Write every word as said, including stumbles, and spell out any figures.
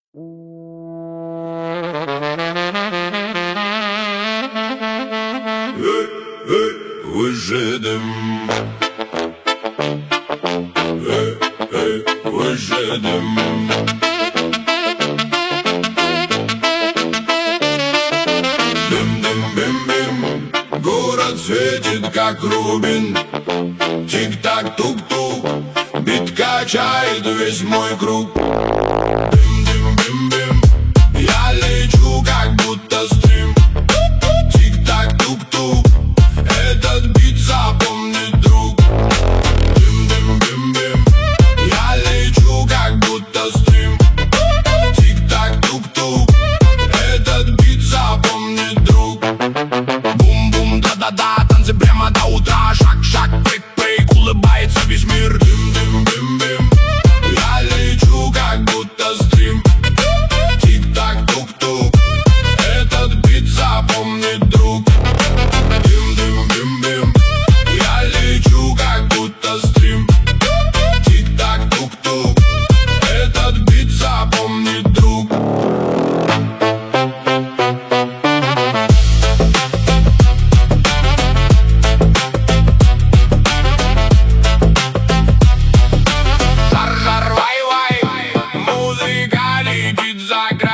Эй, эй, выжидем. Эй, эй, выжидем. Дым-дым-бим-бим, город светит, как рубин. Тик-так, тук-тук, бит качает весь мой круг. Дым-дым-бим-бим, я лечу, как будто стрим. Тик-так, тук-тук, этот бит запомнит друг. Дым-дым-бим-бим, я лечу, как будто стрим. Тик-так, тук-тук, этот бит запомнит друг. Бум-бум, да-да-да, танцы прямо до утра. Шаг-шаг, прыг-прыг, улыбается весь мир. Дым-дым-бим-бим, я лечу, как будто стрим. Тик-так, тук-тук, этот бит запомнит друг. Дым-дым-бим-бим, я лечу, как будто стрим. Тик-так, тук-тук, этот бит запомнит друг. Жар-жар, вай-вай, музыка летит за край.